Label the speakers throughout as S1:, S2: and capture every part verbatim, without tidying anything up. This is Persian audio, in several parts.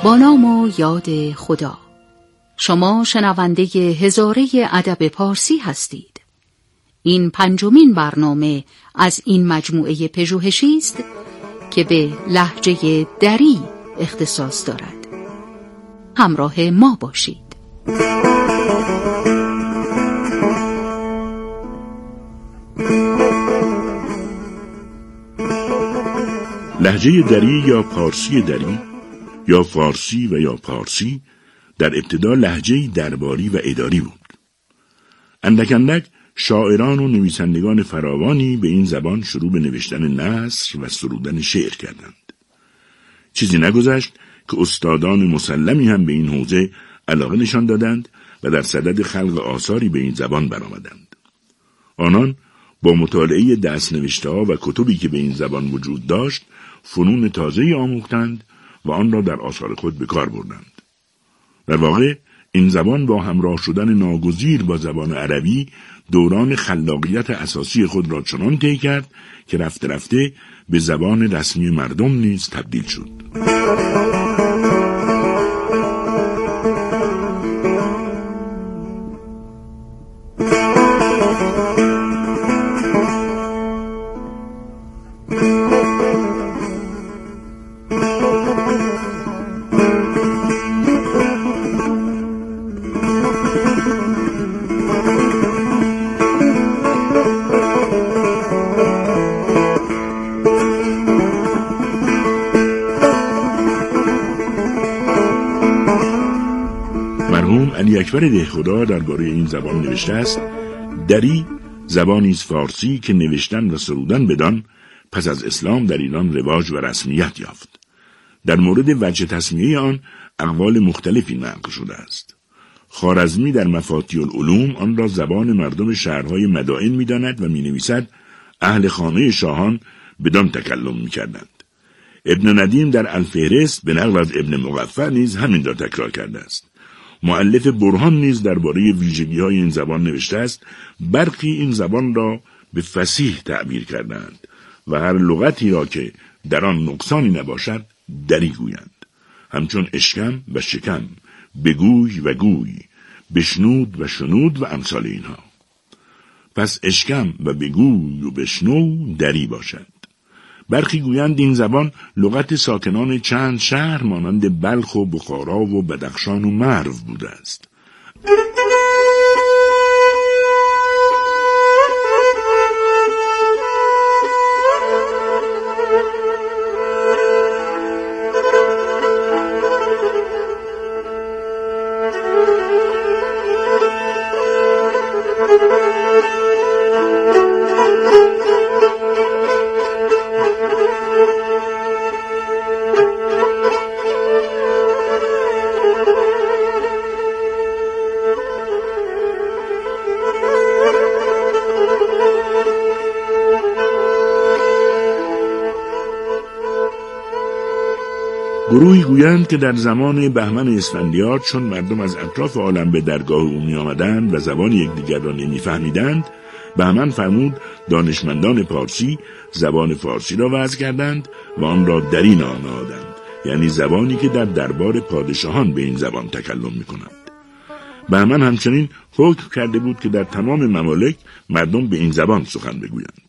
S1: با نام و یاد خدا. شما شنونده هزاره ادب پارسی هستید. این پنجمین برنامه از این مجموعه پژوهشی است که به لهجه دری اختصاص دارد. همراه ما باشید.
S2: لهجه دری یا پارسی دری یا فارسی و یا پارسی در ابتدا لهجه‌ای درباری و اداری بود. اندک اندک شاعران و نویسندگان فراوانی به این زبان شروع به نوشتن نثر و سرودن شعر کردند. چیزی نگذشت که استادان مسلمی هم به این حوزه علاقه نشان دادند و در صدد خلق آثاری به این زبان برآمدند. آنان با مطالعه دست‌نوشته‌ها و کتبی که به این زبان وجود داشت، فنون تازه‌ای آموختند و آن را در آثار خود به کار بردند. در واقع این زبان با همراه شدن ناگزیر با زبان عربی دوران خلاقیت اساسی خود را چنان طی کرد که رفته رفته به زبان رسمی مردم نیز تبدیل شد. علی اکبر دهخدا درباره این زبان نوشته است: دری زبانی است فارسی که نوشتن و سرودن بدان پس از اسلام در ایران رواج و رسمیت یافت. در مورد وجه تسمیه آن اقوال مختلفی نقل شده است. خوارزمی در مفاتیح العلوم آن را زبان مردم شهرهای مدائن می‌داند و می‌نویسد اهل خانه شاهان بدان تکلم می‌کردند. ابن ندیم در الفهرست به نقل از ابن مغفر نیز همین را تکرار کرده است. مؤلف برهان نیز درباره ویژگی‌های این زبان نوشته است: برخی این زبان را به فصیح تعبیر کردند و هر لغتی را که در آن نقصانی نباشد دری گویند، همچون اشکم و شکم، بگوی و گوی، بشنود و شنود و امثال اینها. پس اشکم و بگوی و بشنو دری باشد. برخی گویند این زبان لغت ساکنان چند شهر مانند بلخ و بخارا و بدخشان و مرو بوده است. گروهی گویند که در زمان بهمن اسفندیار چون مردم از اطراف عالم به درگاه او می آمدند و زبان یکدیگر را نمی فهمیدند، بهمن فرمود دانشمندان پارسی زبان فارسی را وضع کردند و آن را دری نام نهادند، یعنی زبانی که در دربار پادشاهان به این زبان تکلم می کنند. بهمن همچنین حکم کرده بود که در تمام ممالک مردم به این زبان سخن بگویند.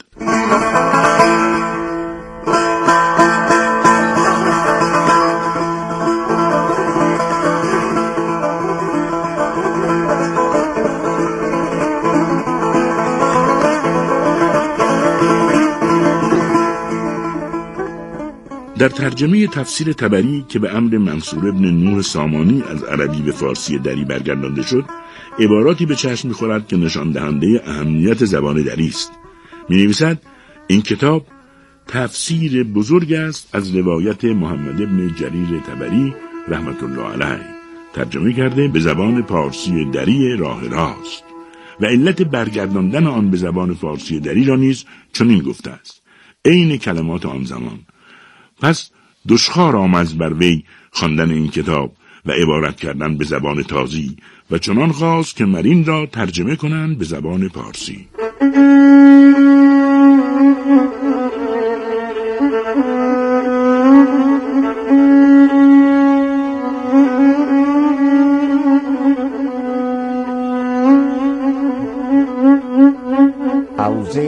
S2: در ترجمه تفسیر طبری که به امر منصور ابن نوح سامانی از عربی به فارسی دری برگردانده شد، عباراتی به چشم می‌خورد که نشان دهنده اهمیت زبان دری است. می‌نویسد این کتاب تفسیر بزرگ است از روایت محمد ابن جریر طبری رحمت الله علیه، ترجمه کرده به زبان پارسی دری راه راست و علت برگرداندن آن به زبان فارسی دری را نیز چنین گفته است: عین کلمات آن زمان. پس دشخوار آمد بر وی خواندن این کتاب و عبارت کردن به زبان تازی و چنان خواست که مرین را ترجمه کنند به زبان پارسی.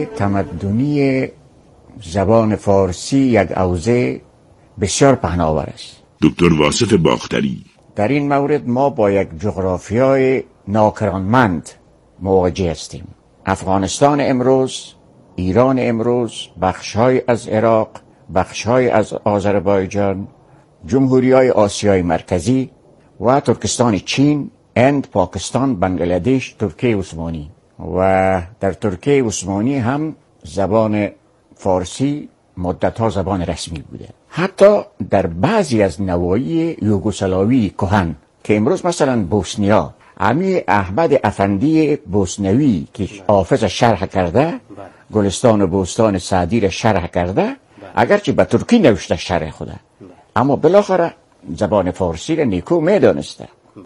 S3: تمدنی زبان فارسی یک حوزه بسیار پهناور است.
S2: دکتر واصف باختری:
S3: در این مورد ما با یک جغرافیای ناکرانمند مواجه هستیم. افغانستان امروز، ایران امروز، بخش‌های از عراق، بخش‌های از آذربایجان، جمهوری‌های آسیای مرکزی و ترکستان چین، هند، پاکستان، بنگلادش، ترکیه عثمانی و در ترکیه عثمانی هم زبان فارسی مدت‌ها زبان رسمی بوده. حتی در بعضی از نواحی یوگسلاوی کهن که امروز مثلا بوسنیا، امی احمد افندی بوسنوی که حافظ شرح کرده، گلستان و بوستان سعدی را شرح کرده، اگرچه به ترکی نوشته شرح خوده، اما بالاخره زبان فارسی را نیکو میدانسته.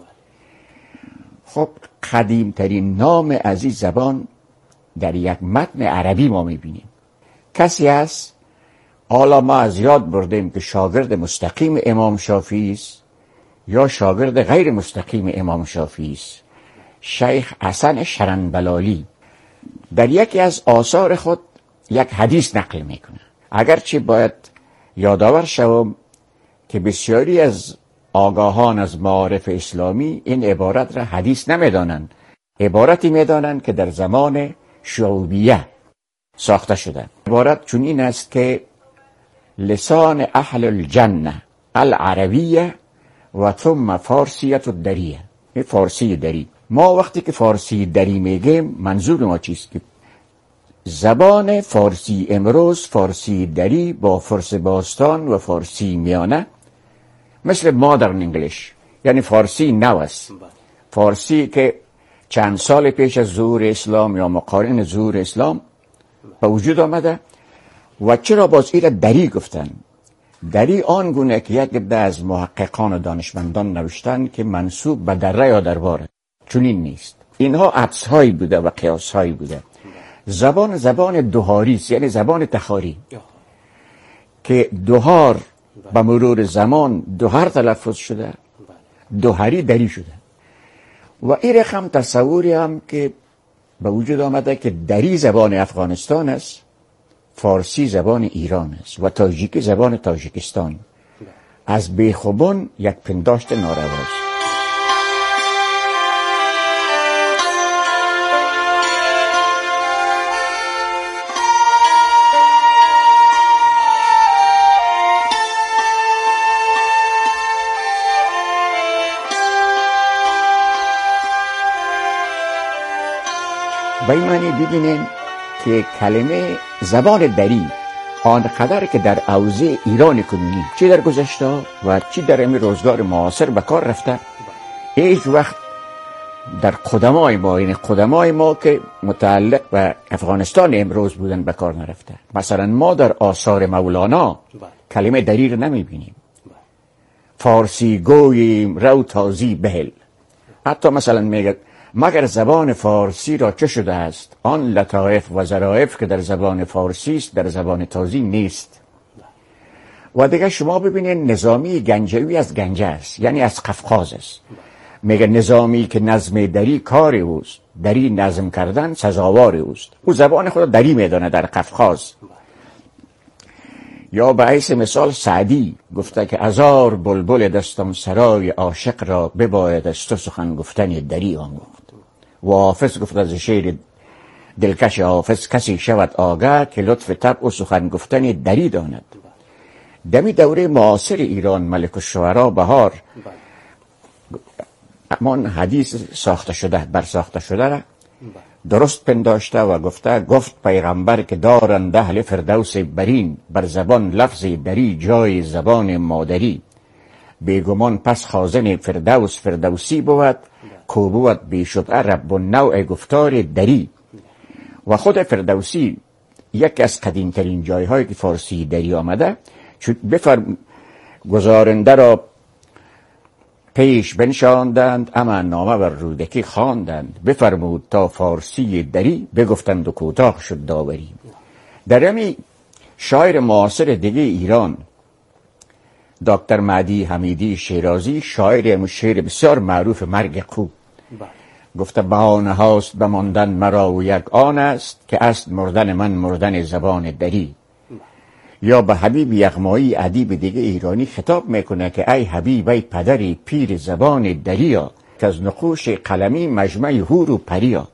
S3: خب قدیمترین نام از این زبان در یک متن عربی ما میبینیم. کسی هست، حالا ما از یاد بردیم که شاگرد مستقیم امام شافعی است یا شاگرد غیر مستقیم امام شافعی است، شیخ حسن شرنبلالی در یکی از آثار خود یک حدیث نقل میکنه. اگرچه باید یادآور شوم که بسیاری از آگاهان از معارف اسلامی این عبارت را حدیث نمیدانند، عبارتی میدانند که در زمان شعوبیه ساخته شده. عبارت چنین است که لسان اهل الجنه العربیه و ثم فارسیت الدریه. این فارسی دری. ما وقتی که فارسی دری میگیم منظور ما چیست؟ که زبان فارسی امروز، فارسی دری با فارسی باستان و فارسی میانه، مثل مادرن انگلیش، یعنی فارسی نو است. فارسی که چند سال پیش از ظهور اسلام یا مقارن ظهور اسلام به وجود آمده. و چرا باز ایره دری گفتن؟ دری آنگونه که یک عده از محققان و دانشمندان نوشتن که منسوب به دره یا درباره، چنین نیست. اینها عطس هایی بوده و قیاس هایی بوده. زبان زبان دوهاری است، یعنی زبان تخاری که دوهار به مرور زمان دوهر تلفظ شده، دوهری دری شده. و این رقم تصوری هم که به وجود آمده که دری زبان افغانستان است، فارسی زبان ایران است و تاجیکی زبان تاجیکستان. از بیخوبان یک پنداشت نارواست. به این معنی ببینیم که کلمه زبان دری آنقدر که در حوزه ایران کنونی چی در گذشته و چی در این روزگار معاصر به کار رفته، هیچ وقت در قدمای ما، یعنی قدمای ما که متعلق به افغانستان امروز بودن به کار نرفته. مثلا ما در آثار مولانا کلمه دری رو نمی بینیم. فارسی گوییم رو تازی بهل. حتی مثلا میگه مگر زبان فارسی را چه شده است؟ آن لطایف و ظرایف که در زبان فارسی است در زبان تازی نیست. و دیگه شما ببینید نظامی گنجوی از گنجه است، یعنی از قفقاز است. میگه نظامی که نظم دری کار اوست، دری نظم کردن سزاوار اوست. او زبان خود دری میدانه در قفقاز. یا به حیث مثال سعدی گفته که هزار بلبل دستم سرای عاشق را بباید از تو سخن گفتن دری آموخت. و حافظ گفت از شعر دلکش حافظ کسی شود آگاه که لطف طبع و سخن گفتن دری داند. دمی دوره معاصر ایران ملک الشعرا بهار امان حدیث ساخته شده بر ساخته شده را درست پنداشته و گفته گفت پیغمبر که دارند اهل فردوس برین بر زبان لفظ دری جای زبان مادری. بیگمان پس خازن فردوس فردوسی بود کو بود بیشتر رب و نوع گفتار دری. و خود فردوسی یکی از قدیمترین جایهایی که فارسی دری آمده چون بفرم گزارنده را پیش بنشاندند اما نامه بر رودکی خواندند بفرمود تا فارسی دری بگفتند و کوتاه شد داوری. در همی شاعر معاصر دیگه ایران دکتر مهدی حمیدی شیرازی شاعر شعر بسیار معروف مرگ قو گفته بهانه هاست بماندن مرا و یک آن است که اصل مردن من مردن زبان دری. یا به حبیب یغمایی ادیب دیگه ایرانی خطاب میکنه که ای حبیب ای پدری پیر زبان دریا، که از نقوش قلمی مجمع هور و پریا.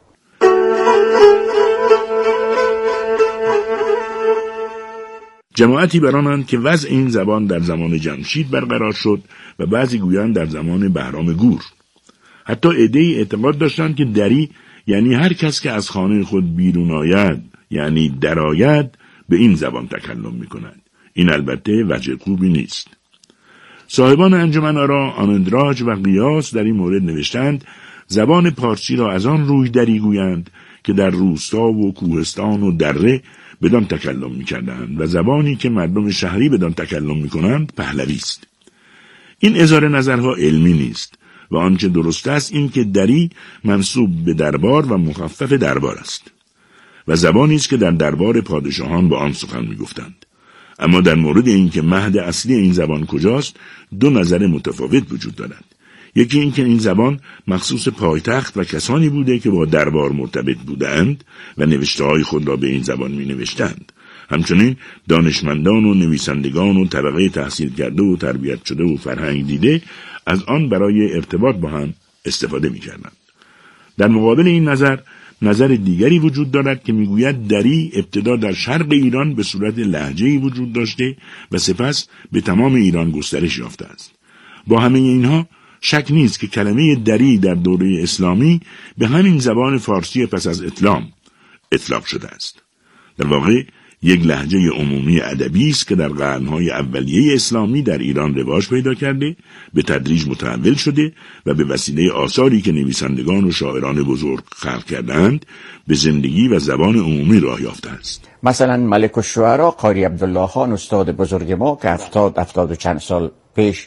S2: جماعتی برانند که وضع این زبان در زمان جمشید برقرار شد و بعضی گویان در زمان بهرام گور. حتی عده‌ای اعتقاد داشتند که دری یعنی هر کس که از خانه خود بیرون آید، یعنی درآید، به این زبان تکلم می‌کند. این البته وجه خوبی نیست. صاحبان انجمن آرا آنندراج و قیاس در این مورد نوشتند زبان پارسی را از آن روی دری گویند که در روستا و کوهستان و دره بدان تکلم می‌کردند و زبانی که مردم شهری بدان تکلم می‌کنند پهلوی است. این اظهار نظرها علمی نیست و آنچه درست است این که دری منسوب به دربار و مخفف دربار است و زبانی است که در دربار پادشاهان با آن سخن می‌گفتند. اما در مورد این که مهد اصلی این زبان کجاست دو نظر متفاوت وجود دارد. یکی این که این زبان مخصوص پایتخت و کسانی بوده که با دربار مرتبط بودند و نوشته‌های خود را به این زبان می‌نوشتند. همچنین دانشمندان و نویسندگان و طبقه تحصیل کرده و تربیت شده و فرهنگ دیده از آن برای ارتباط با هم استفاده می‌کردند. در مقابل این نظر نظر دیگری وجود دارد که میگوید دری ابتدا در شرق ایران به صورت لهجه‌ای وجود داشته و سپس به تمام ایران گسترش یافته است. با همه اینها شک نیست که کلمه دری در دوره اسلامی به همین زبان فارسی پس از اسلام اطلاق شده است. در واقع یک لهجه عمومی ادبی است که در قرن‌های اولیه اسلامی در ایران رواج پیدا کرده، به تدریج متحول شده و به وسیله آثاری که نویسندگان و شاعران بزرگ خلق کردند به زندگی و زبان عمومی راه یافته است.
S3: مثلا ملک الشعرا قاری عبدالله خان استاد بزرگ ما که هفتاد هفتاد و چند سال پیش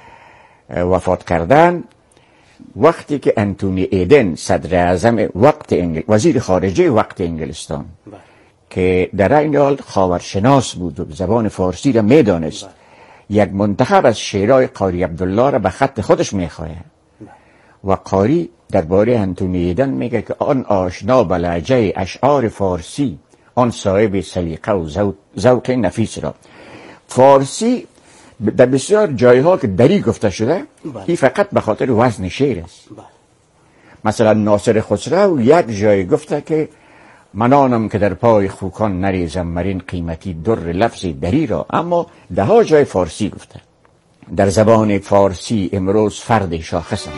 S3: وفات کردند، وقتی که انتونی ایدن صدر اعظم وقت انگل... وزیر خارجه وقت انگلستان که در این حال خاورشناس بود و زبان فارسی را میدانست، یک منتخب از شعرهای قاری عبدالله را به خط خودش میخواهد و قاری درباره انتونی ایدن میگه که آن آشنا به لهجه اشعار فارسی، آن صاحب سلیقه و ذوق نفیس را. فارسی در بسیار جایها که دری گفته شده این فقط به خاطر وزن شعر است. مثلا ناصر خسرو یک جای گفته که من آنم که در پای خوکان نریزم مرین قیمتی در لفظ دری را، اما ده ها جای فارسی گفته. در زبان فارسی امروز فرد شاخصم.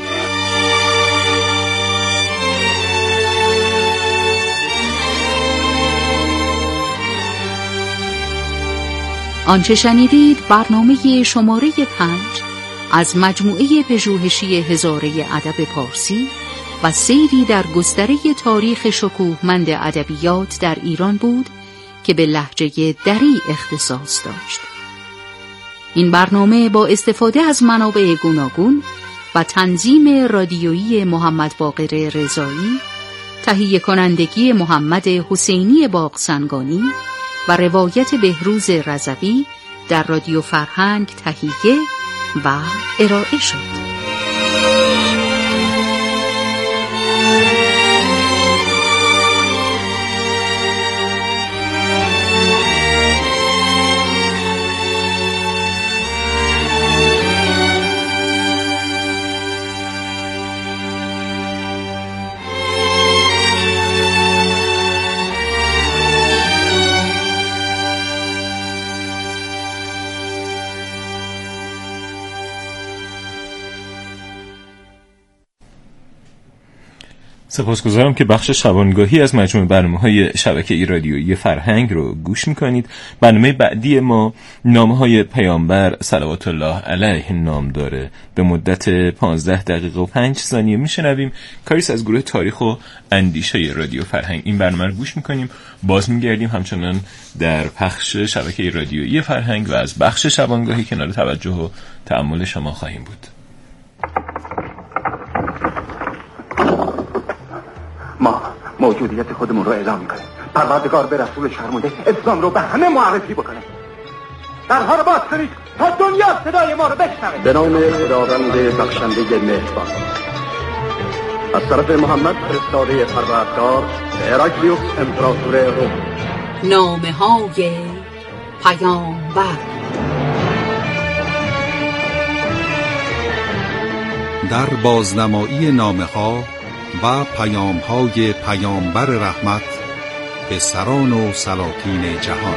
S1: آنچه شنیدید برنامه شماره پنج از مجموعه پژوهشی هزاره ادب پارسی و سیری در گستره تاریخ شکوهمند ادبیات در ایران بود که به لهجه دری اختصاص داشت. این برنامه با استفاده از منابع گوناگون و تنظیم رادیویی محمد باقر رضایی، تهیه کنندگی محمد حسینی باغسنگانی و روایت بهروز رضوی در رادیو فرهنگ تهیه و ارائه شد.
S4: سپاسگزارم که بخش شبانگاهی از مجموعه برنامه‌های شبکه رادیویی فرهنگ رو گوش می‌کنید. برنامه بعدی ما نامه‌های پیامبر صلوات الله علیه نام داره. به مدت پانزده دقیقه و پنج ثانیه میشنویم کاریس از گروه تاریخ و اندیشه رادیو فرهنگ. این برنامه رو گوش می‌کنیم، باز می‌گردیم همچنان در پخش شبکه رادیویی فرهنگ و از بخش شبانگاهی کنار توجه و تأمل شما خواهیم بود.
S5: ما موجودیت خودمون رو اعلام میکنیم. پروردگار به رسول فرموده اسلام رو به همه معرفی بکنه. درها رو باز کنید تا دنیا صدای ما رو بشنوه. به نام خداوند بخشنده مهربان. از طرف محمد فرستاده پروردگار به هراکلیوس امپراتور روم.
S1: نامه های پیامبر.
S6: در بازنمایی نامه ها و پیام های پیامبر رحمت به سران و سلاطین جهان.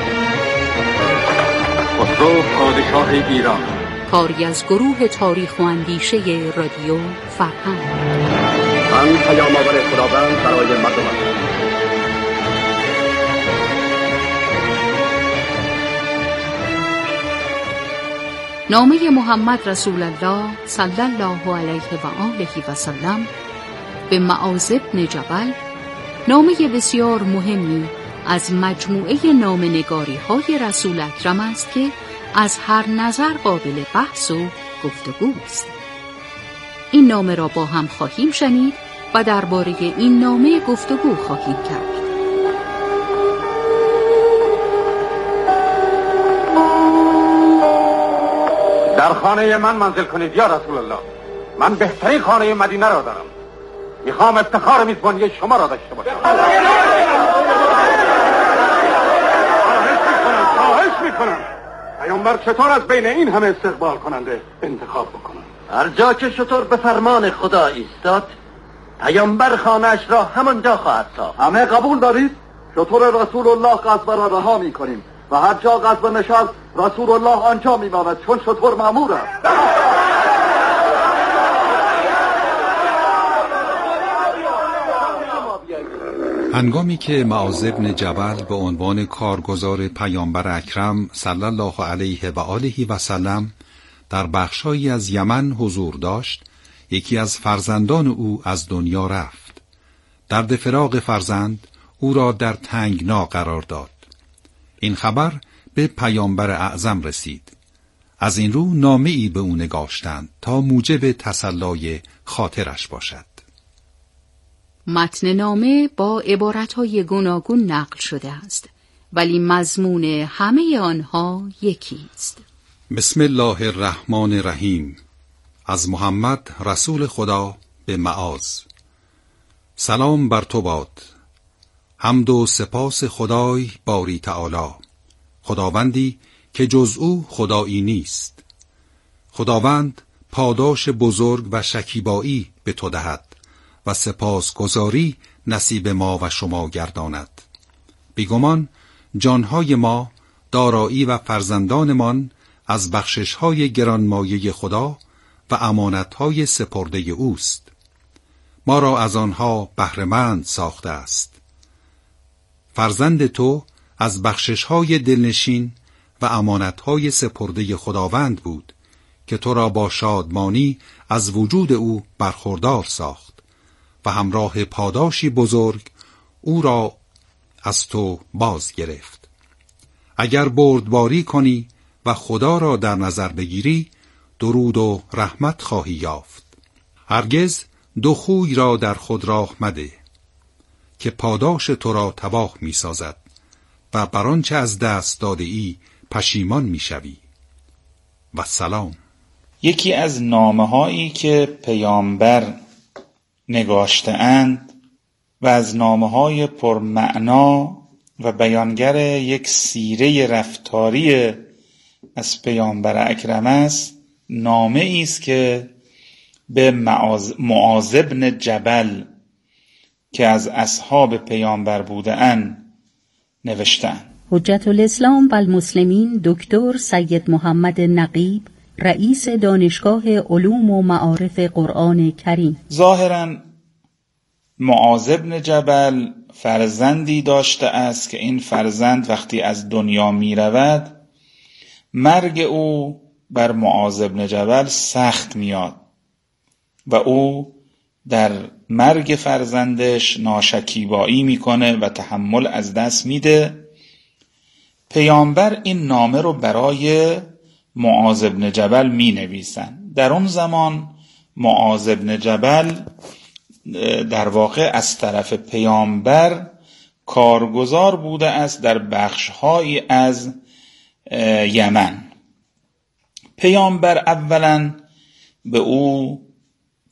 S5: خسرو پادشاه ایران.
S1: کاری از گروه تاریخ و اندیشه رادیو فرهنگ.
S5: من پیام آور خداوند برای مردم هستم.
S1: نامه محمد رسول الله صلی الله علیه و آله و سلم به معاذ بن جبل، نامه بسیار مهمی از مجموعه نامه‌نگاری های رسول اکرم است که از هر نظر قابل بحث و گفتگوست. این نامه را با هم خواهیم شنید و درباره این نامه گفتگو خواهیم کرد.
S5: در خانه من منزل کنید یا رسول الله. من بهترین خانه مدینه را دارم. میخوام افتخار میزبانی شما را داشته باشم. خواهش میکنم پیامبر چطور از بین این همه استقبال کننده انتخاب بکنم؟
S7: هر جا که شطور به فرمان خدا ایستاد، پیامبر خانه‌اش را همانجا خواهد ساخت.
S5: همه قبول دارید؟ شطور رسول الله قصبه را رها میکنیم و هر جا قصبه نشست رسول الله آنجا میماند، چون شطور مأمور است.
S6: هنگامی که معاذ بن جبل به عنوان کارگزار پیامبر اکرم صلی الله علیه و آله و سلم در بخشایی از یمن حضور داشت، یکی از فرزندان او از دنیا رفت. درد فراق فرزند او را در تنگنا قرار داد. این خبر به پیامبر اعظم رسید. از این رو نامه‌ای به او نگاشتند تا موجب تسلای خاطرش باشد.
S1: متن نامه با عبارتهای گوناگون نقل شده است، ولی مضمون همه آنها یکی است.
S6: بسم الله الرحمن الرحیم. از محمد رسول خدا به معاذ. سلام بر تو باد. حمد و سپاس خدای باری تعالی، خداوندی که جز او خدایی نیست. خداوند پاداش بزرگ و شکیبایی به تو دهد و سپاسگزاری نصیب ما و شما گرداند. بیگمان جانهای ما، دارایی و فرزندانمان از بخشش‌های گرانمایه خدا و امانت‌های سپرده اوست. ما را از آنها بهره‌مند ساخته است. فرزند تو از بخشش‌های دلنشین و امانت‌های سپرده خداوند بود که تو را با شادمانی از وجود او برخوردار ساخت و همراه پاداشی بزرگ او را از تو باز گرفت. اگر بردباری کنی و خدا را در نظر بگیری، درود و رحمت خواهی یافت. هرگز دو خوی را در خود راه مده که پاداش تو را تباه می سازد و بر آنچه از دست داده ای پشیمان می شوی. و سلام.
S8: یکی از نامه هایی که پیامبر نگاشته اند و از نامه های پرمعنا و بیانگر یک سیره رفتاری از پیامبر اکرم است، نامه است که به معاذ بن جبل که از اصحاب پیامبر بوده اند نوشتند.
S1: حجت الاسلام و المسلمین دکتر سید محمد نقیب، رئیس دانشگاه علوم و معارف قرآن کریم.
S8: ظاهراً معاذ بن جبل فرزندی داشته است که این فرزند وقتی از دنیا می رود، مرگ او بر معاذ بن جبل سخت میاد و او در مرگ فرزندش ناشکیبایی میکنه و تحمل از دست میده. پیامبر این نامه رو برای معاذ بن جبل می نویسن. در اون زمان معاذ بن جبل در واقع از طرف پیامبر کارگزار بوده است در بخش‌هایی از یمن. پیامبر اولا به او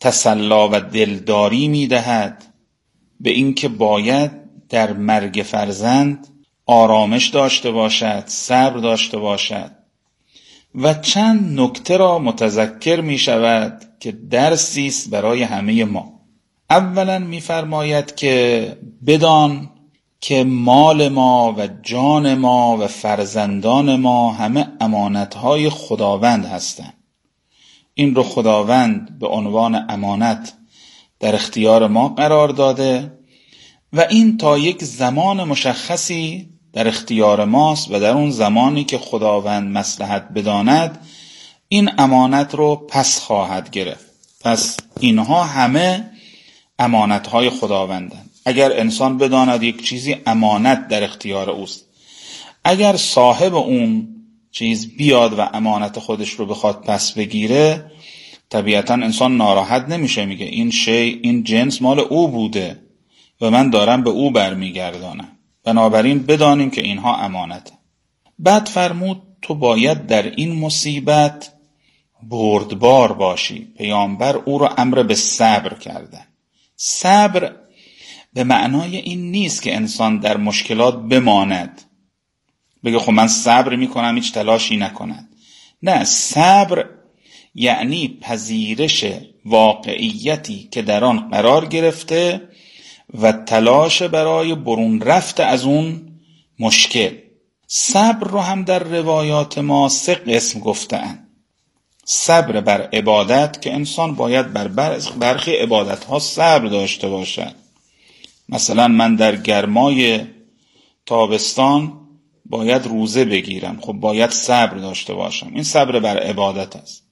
S8: تسلا و دلداری می‌دهد به اینکه باید در مرگ فرزند آرامش داشته باشد، صبر داشته باشد و چند نکته را متذکر می شود که درسی است برای همه ما. اولا می فرماید که بدان که مال ما و جان ما و فرزندان ما همه امانتهای خداوند هستند. این رو خداوند به عنوان امانت در اختیار ما قرار داده و این تا یک زمان مشخصی در اختیار ماست و در اون زمانی که خداوند مصلحت بداند این امانت رو پس خواهد گرفت. پس اینها همه امانتهای خداوندند. اگر انسان بداند یک چیزی امانت در اختیار اوست، اگر صاحب اون چیز بیاد و امانت خودش رو بخواد پس بگیره، طبیعتا انسان ناراحت نمیشه، میگه این شی، این جنس مال او بوده و من دارم به او برمیگردانم. بنابراین بدانیم که اینها امانته. بعد فرمود تو باید در این مصیبت بردبار باشی. پیامبر او را امر به صبر کردن. صبر به معنای این نیست که انسان در مشکلات بماند، بگه خب من صبر میکنم هیچ تلاشی نکند. نه، صبر یعنی پذیرش واقعیتی که در آن قرار گرفته و تلاش برای برون رفت از اون مشکل. صبر رو هم در روایات ما سه قسم گفتن. صبر بر عبادت که انسان باید بر برخی عبادت ها صبر داشته باشد. مثلا من در گرمای تابستان باید روزه بگیرم، خب باید صبر داشته باشم. این صبر بر عبادت است.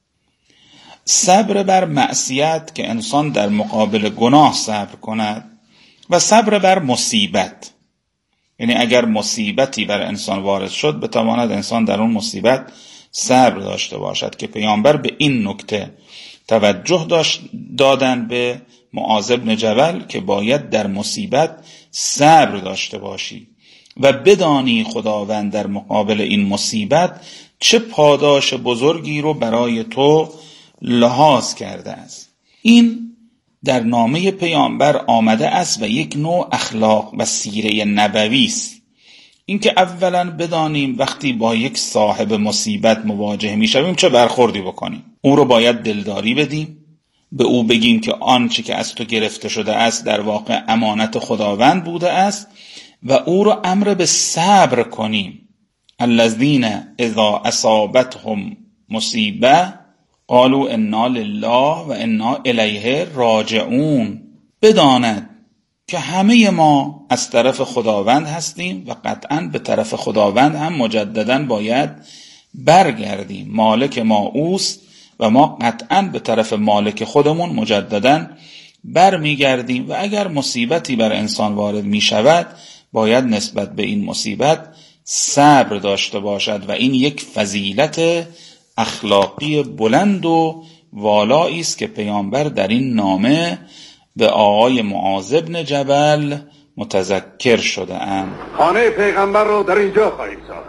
S8: صبر بر معصیت که انسان در مقابل گناه صبر کند و صبر بر مصیبت، یعنی اگر مصیبتی بر انسان وارد شد بتواند انسان در اون مصیبت صبر داشته باشد که پیامبر به این نکته توجه داشت دادن به معاذ بن جبل که باید در مصیبت صبر داشته باشی و بدانی خداوند در مقابل این مصیبت چه پاداش بزرگی رو برای تو لحاظ کرده است. این در نامه پیامبر آمده است و یک نوع اخلاق و سیره نبوی است. اینکه اولا بدانیم وقتی با یک صاحب مصیبت مواجه میشویم چه برخوردی بکنیم. او رو باید دلداری بدیم، به او بگیم که آنچه که از تو گرفته شده است در واقع امانت خداوند بوده است و او رو امر به صبر کنیم. الذین اذا اصابتهم مصیبه قالوا انا لله و انا الیه راجعون. بداند که همه ما از طرف خداوند هستیم و قطعاً به طرف خداوند هم مجدداً باید برگردیم. مالک ما اوست و ما قطعاً به طرف مالک خودمون مجدداً برمیگردیم و اگر مصیبتی بر انسان وارد می شود باید نسبت به این مصیبت صبر داشته باشد و این یک فضیلت اخلاقی بلند و والایی است که پیامبر در این نامه به آقای معاذ بن جبل متذکر شده اند.
S5: خانه پیغمبر رو در اینجا خواهیم ساخت.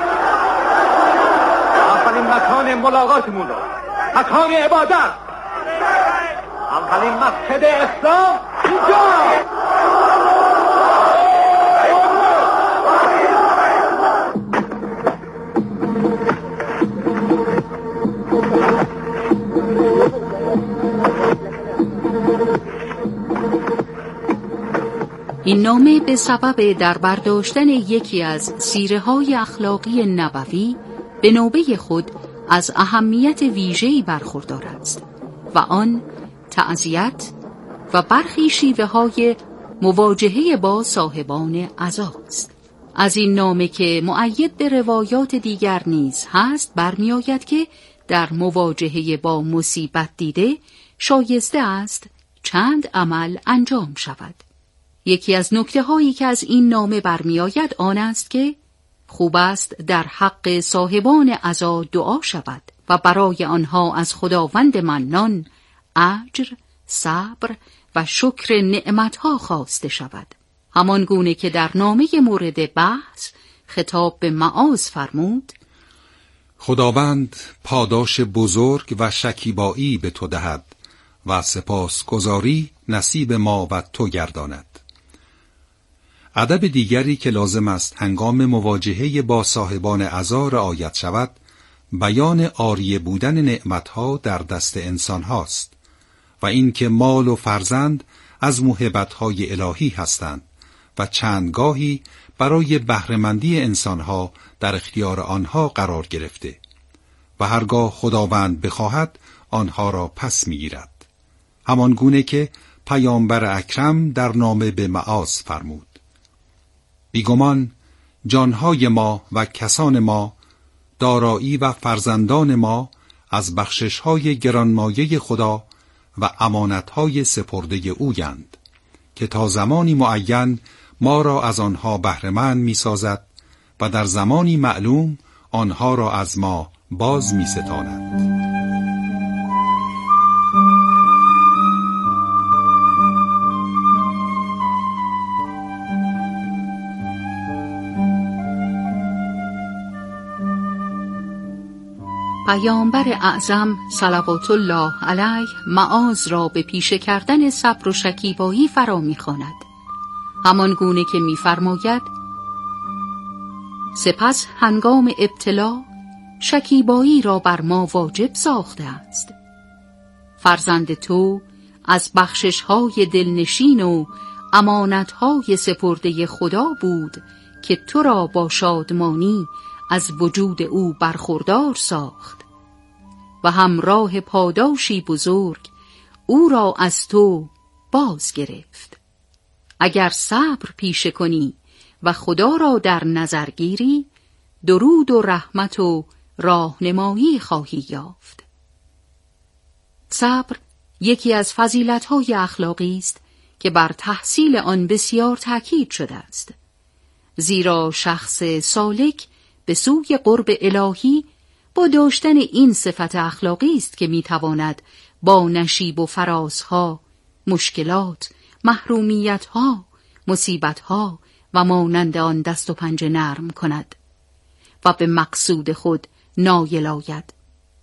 S5: اولین مکان ملاقاتمون رو، مکان عبادت، اولین مسجد اسلام اینجا.
S1: این نامه به سبب در برداشتن یکی از سیره‌های اخلاقی نبوی به نوبه خود از اهمیت ویژه‌ای برخوردار است و آن تعزیت و برخی شیوه‌های مواجهه با صاحبان عزاست. از این نامه که مؤید به روایات دیگر نیز هست برمی‌آید که در مواجهه با مصیبت دیده شایسته است چند عمل انجام شود. یکی از نکته هایی که از این نامه برمی آید آن است که خوب است در حق صاحبان عزا دعا شود و برای آنها از خداوند منان اجر، صبر و شکر نعمتها خواسته شود. همان گونه که در نامه مورد بحث خطاب به معاذ فرمود:
S6: خداوند پاداش بزرگ و شکیبایی به تو دهد و سپاسگزاری نصیب ما و تو گرداند. ادب دیگری که لازم است هنگام مواجهه با صاحبان عزا رعایت شود، بیان عاریه بودن نعمتها در دست انسان هاست و این که مال و فرزند از موهبت‌های الهی هستند و چندگاهی برای بهره‌مندی انسانها در اختیار آنها قرار گرفته و هرگاه خداوند بخواهد آنها را پس می‌گیرد، همان گونه که پیامبر اکرم در نامه به معاذ فرمود: بیگمان جانهای ما و کسان ما، دارایی و فرزندان ما از بخشش‌های گرانمایه خدا و امانت‌های سپرده اویند که تا زمانی معین ما را از آنها بهره‌مند می‌سازد و در زمانی معلوم آنها را از ما باز می‌ستاند.
S1: پیامبر اعظم صلوات الله علیه معاذ را به پیشه کردن صبر و شکیبایی فرا می‌خواند، همان گونه که می‌فرماید: سپس هنگام ابتلا شکیبایی را بر ما واجب ساخته است. فرزند تو از بخشش‌های دلنشین و امانت‌های سپرده خدا بود که تو را با شادمانی از وجود او برخوردار ساخت و همراه پاداشی بزرگ او را از تو باز گرفت. اگر صبر پیشه کنی و خدا را در نظر گیری، درود و رحمت و راهنمایی خواهی یافت. صبر یکی از فضیلت‌های اخلاقی است که بر تحصیل آن بسیار تأکید شده است، زیرا شخص سالک به سوی قرب الهی با داشتن این صفت اخلاقی است که میتواند با نشیب و فرازها، مشکلات، محرومیتها، مصیبتها و مانند آن دست و پنجه نرم کند و به مقصود خود نایل آید.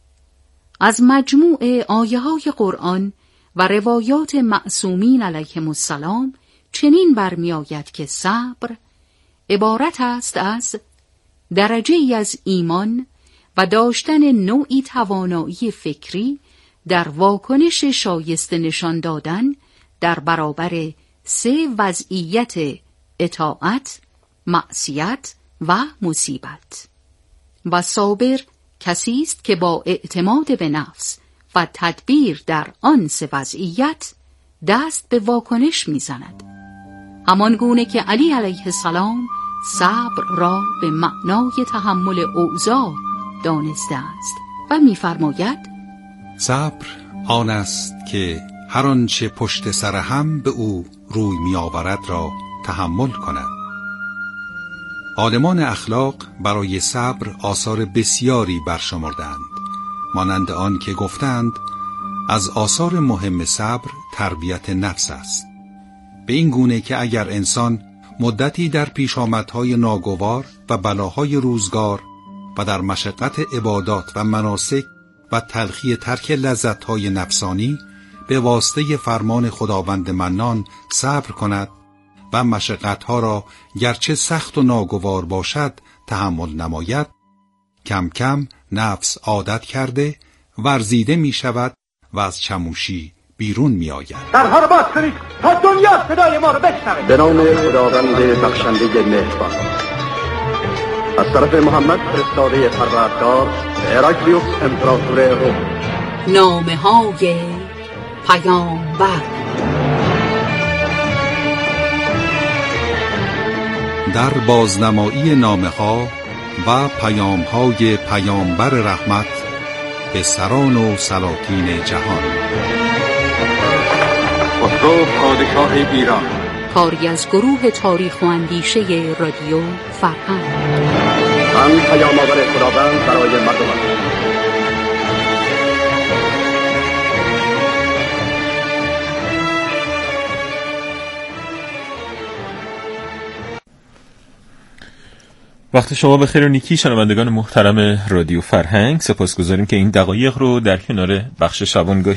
S1: از مجموع آیه های قرآن و روایات معصومین علیهم السلام چنین برمی آید که صبر عبارت است از درجه ای از ایمان و داشتن نوعی توانایی فکری در واکنش شایسته نشان دادن در برابر سه وضعیت: اطاعت، معصیت و مصیبت. و صابر کسی است که با اعتماد به نفس و تدبیر در آن سه وضعیت دست به واکنش می‌زند، همان گونه که علی علیه السلام صبر را به معنای تحمل اوضاع دانسته است و می‌فرماید:
S6: صبر آن است که هر آنچه پشت سر هم به او روی می‌آورد را تحمل کند. عالمان اخلاق برای صبر آثار بسیاری برشمردند، مانند آن که گفتند از آثار مهم صبر تربیت نفس است، به این گونه که اگر انسان مدتی در پیشامدهای ناگوار و بلاهای روزگار و در مشقت عبادات و مناسک و تلخی ترک لذتهای نفسانی به واسطه فرمان خداوند منان صبر کند و مشقتها را گرچه سخت و ناگوار باشد تحمل نماید، کم کم نفس عادت کرده ورزیده می شود و از چموشی بیرون می آید.
S5: درها رو باز کنید تا دنیا صدای ما رو بشنوه. به نام خداوند بخشنده مهربان. از طرف محمد فرستاده پروردگار هراکلیوس امپراتور روم.
S1: نامه های پیامبر.
S6: در بازنمایی نامه ها و پیام های پیامبر رحمت به سران و سلاطین جهان.
S5: خسرو پادشاه ایران.
S1: کاری از گروه تاریخ و اندیشه رادیو فرهنگ.
S5: من پیام آور خداوند برای مردم.
S4: وقت شما بخیر و نیکی شنوندگان محترم رادیو فرهنگ. سپاسگزاریم که این دقایق رو در کنار بخش شبانگاهی